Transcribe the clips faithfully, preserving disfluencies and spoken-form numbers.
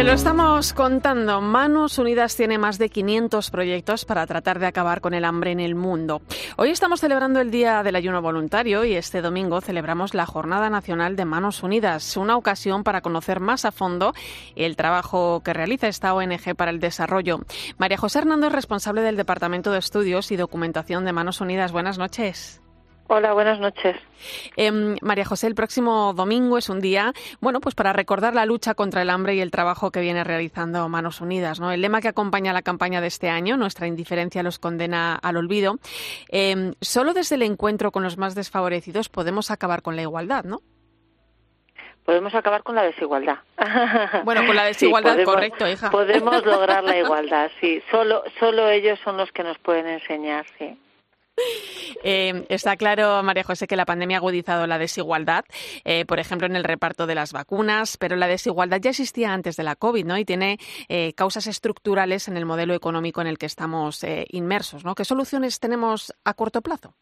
Te lo estamos contando. Manos Unidas tiene más de quinientos proyectos para tratar de acabar con el hambre en el mundo. Hoy estamos celebrando el Día del Ayuno Voluntario y este domingo celebramos la Jornada Nacional de Manos Unidas, una ocasión para conocer más a fondo el trabajo que realiza esta O N G para el desarrollo. María José Hernando es responsable del Departamento de Estudios y Documentación de Manos Unidas. Buenas noches. Hola, buenas noches. Eh, María José, el próximo domingo es un día, bueno, pues para recordar la lucha contra el hambre y el trabajo que viene realizando Manos Unidas, ¿no? El lema que acompaña la campaña de este año, nuestra indiferencia los condena al olvido. Eh, solo desde el encuentro con los más desfavorecidos podemos acabar con la igualdad, ¿no? Podemos acabar con la desigualdad. Bueno, con la desigualdad, sí, podemos, correcto, hija. Podemos lograr la igualdad, sí. Solo, solo ellos son los que nos pueden enseñar, sí. Eh, está claro, María José, que la pandemia ha agudizado la desigualdad, eh, por ejemplo, en el reparto de las vacunas, pero la desigualdad ya existía antes de la COVID, ¿no? Y tiene eh, causas estructurales en el modelo económico en el que estamos eh, inmersos, ¿no? ¿Qué soluciones tenemos a corto plazo?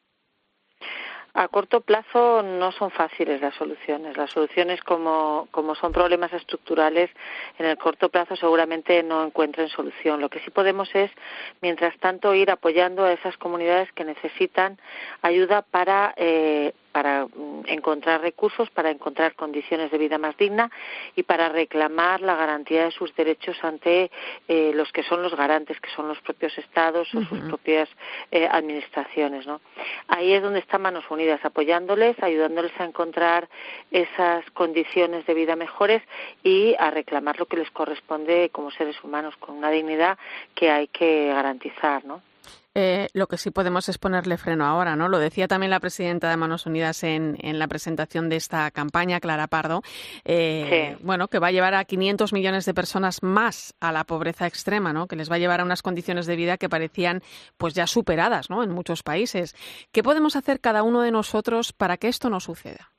A corto plazo no son fáciles las soluciones. Las soluciones, como, como son problemas estructurales, en el corto plazo seguramente no encuentren solución. Lo que sí podemos es, mientras tanto, ir apoyando a esas comunidades que necesitan ayuda para eh, para encontrar recursos, para encontrar condiciones de vida más digna y para reclamar la garantía de sus derechos ante eh, los que son los garantes, que son los propios estados o sus propias eh, administraciones, ¿no? Ahí es donde están Manos Unidas, apoyándoles, ayudándoles a encontrar esas condiciones de vida mejores y a reclamar lo que les corresponde como seres humanos, con una dignidad que hay que garantizar, ¿no? Eh, lo que sí podemos es ponerle freno ahora, ¿no? Lo decía también la presidenta de Manos Unidas en, en la presentación de esta campaña, Clara Pardo, eh, sí. bueno, que va a llevar a quinientos millones de personas más a la pobreza extrema, ¿no? Que les va a llevar a unas condiciones de vida que parecían pues ya superadas, ¿no? En muchos países. ¿Qué podemos hacer cada uno de nosotros para que esto no suceda?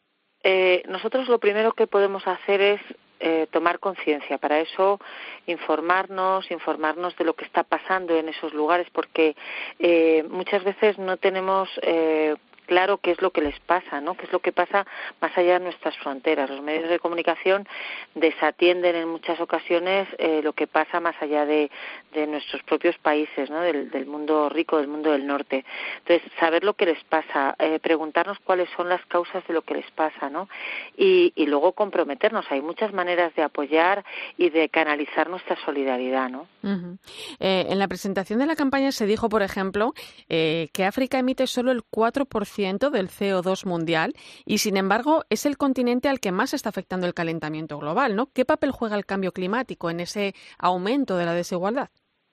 Eh, nosotros lo primero que podemos hacer es Eh, tomar conciencia. Para eso, informarnos, informarnos de lo que está pasando en esos lugares, porque eh, muchas veces no tenemos eh, claro qué es lo que les pasa, ¿no? Qué es lo que pasa más allá de nuestras fronteras. Los medios de comunicación desatienden en muchas ocasiones eh, lo que pasa más allá de, de nuestros propios países, ¿no? Del, del mundo rico, del mundo del norte. Entonces, saber lo que les pasa, eh, preguntarnos cuáles son las causas de lo que les pasa, ¿no? Y, y luego comprometernos. Hay muchas maneras de apoyar y de canalizar nuestra solidaridad, ¿no? Uh-huh. Eh, en la presentación de la campaña se dijo, por ejemplo, eh, que África emite solo el cuatro por ciento del C O dos mundial y, sin embargo, es el continente al que más está afectando el calentamiento global, ¿no? ¿Qué papel juega el cambio climático en ese aumento de la desigualdad?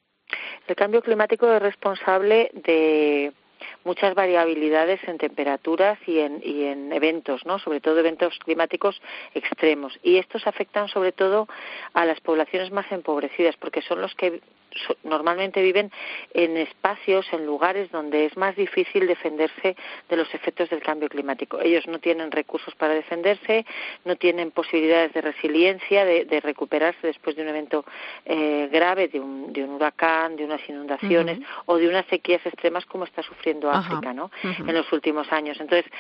El cambio climático es responsable de muchas variabilidades en temperaturas y en, y en eventos, ¿no? Sobre todo eventos climáticos extremos. Y estos afectan sobre todo a las poblaciones más empobrecidas, porque son los que normalmente viven en espacios, en lugares donde es más difícil defenderse de los efectos del cambio climático. Ellos no tienen recursos para defenderse, no tienen posibilidades de resiliencia, de, de recuperarse después de un evento eh, grave, de un, de un huracán, de unas inundaciones uh-huh. o de unas sequías extremas como está sufriendo África, ¿no? Uh-huh. En los últimos años. Entonces,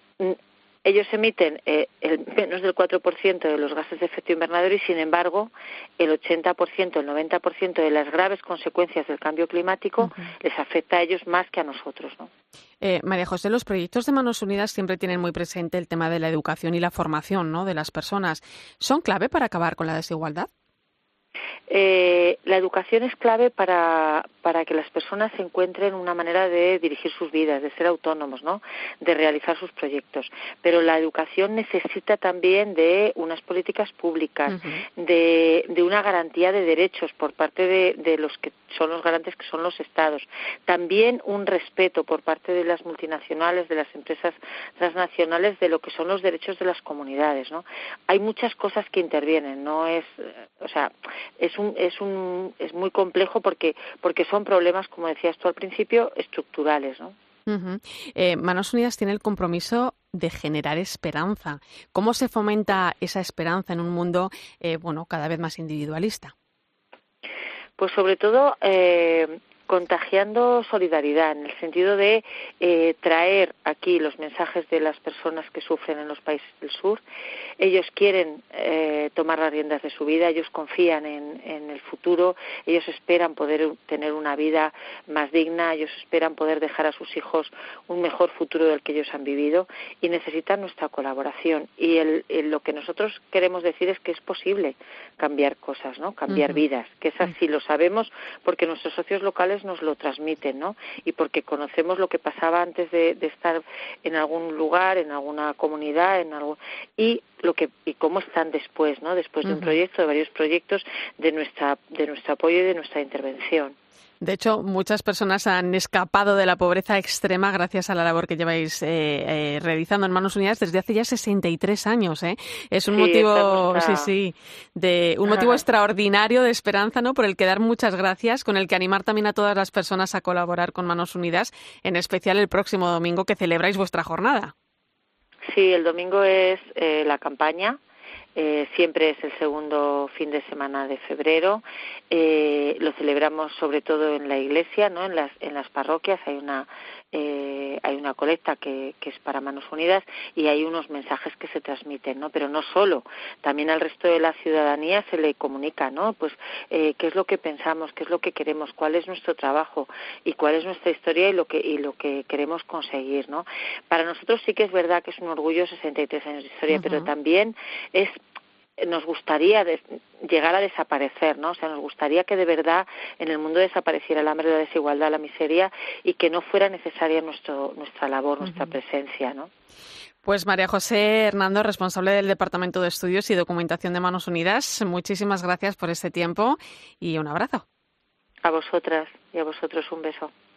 ellos emiten eh, el menos del cuatro por ciento de los gases de efecto invernadero y, sin embargo, el ochenta por ciento, el noventa por ciento de las graves consecuencias del cambio climático uh-huh. les afecta a ellos más que a nosotros, ¿no? Eh, María José, los proyectos de Manos Unidas siempre tienen muy presente el tema de la educación y la formación, ¿no?, de las personas. ¿Son clave para acabar con la desigualdad? Eh, la educación es clave para, para que las personas encuentren una manera de dirigir sus vidas, de ser autónomos, ¿no? De realizar sus proyectos. Pero la educación necesita también de unas políticas públicas, uh-huh. de, de una garantía de derechos por parte de, de los que son los garantes, que son los estados. También un respeto por parte de las multinacionales, de las empresas transnacionales, de lo que son los derechos de las comunidades, ¿no? Hay muchas cosas que intervienen, no es, o sea, es un, es un, es muy complejo porque, porque son problemas, como decías tú al principio, estructurales, ¿no? Uh-huh. Eh, Manos Unidas tiene el compromiso de generar esperanza. ¿Cómo se fomenta esa esperanza en un mundo, eh, bueno, cada vez más individualista? Pues sobre todo eh, contagiando solidaridad, en el sentido de eh, traer aquí los mensajes de las personas que sufren en los países del sur. Ellos quieren eh, tomar las riendas de su vida, ellos confían en, en el futuro, ellos esperan poder tener una vida más digna, ellos esperan poder dejar a sus hijos un mejor futuro del que ellos han vivido y necesitan nuestra colaboración. Y el, el, lo que nosotros queremos decir es que es posible cambiar cosas, ¿no? Cambiar uh-huh. vidas, que es así, lo sabemos porque nuestros socios locales nos lo transmiten, ¿no? Y porque conocemos lo que pasaba antes de, de estar en algún lugar, en alguna comunidad, en algo y lo que y cómo están después, ¿no? Después de un uh-huh. proyecto, de varios proyectos, de nuestra de nuestro apoyo y de nuestra intervención. De hecho, muchas personas han escapado de la pobreza extrema gracias a la labor que lleváis eh, eh, realizando en Manos Unidas desde hace ya sesenta y tres años. ¿eh? Es un sí, motivo, a... sí, sí, de un motivo extraordinario de esperanza, ¿no? Por el que dar muchas gracias, con el que animar también a todas las personas a colaborar con Manos Unidas, en especial el próximo domingo que celebráis vuestra jornada. Sí, el domingo es eh, la campaña. Eh, siempre es el segundo fin de semana de febrero. Eh, lo celebramos sobre todo en la iglesia, ¿no? En las en las parroquias hay una eh, hay una colecta que, que es para Manos Unidas y hay unos mensajes que se transmiten, ¿no? Pero no solo, también al resto de la ciudadanía se le comunica, ¿no? Pues eh, qué es lo que pensamos, qué es lo que queremos, cuál es nuestro trabajo y cuál es nuestra historia y lo que y lo que queremos conseguir, ¿no? Para nosotros sí que es verdad que es un orgullo sesenta y tres años de historia, uh-huh. pero también es nos gustaría de, llegar a desaparecer, ¿no? O sea, nos gustaría que de verdad en el mundo desapareciera el hambre, la desigualdad, la miseria y que no fuera necesaria nuestro, nuestra labor, uh-huh. nuestra presencia, ¿no? Pues María José Hernando, responsable del Departamento de Estudios y Documentación de Manos Unidas, muchísimas gracias por este tiempo y un abrazo. A vosotras y a vosotros un beso.